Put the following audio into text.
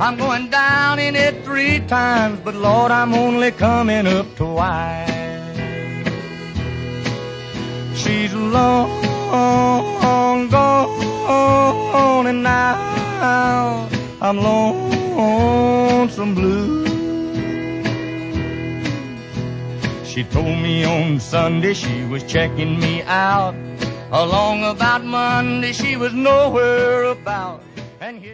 I'm going down in it 3 times, but Lord, I'm only coming up twice. She's long gone, and now I'm lonesome blue. She told me on Sunday she was checking me out. Along about Monday she was nowhere about. And here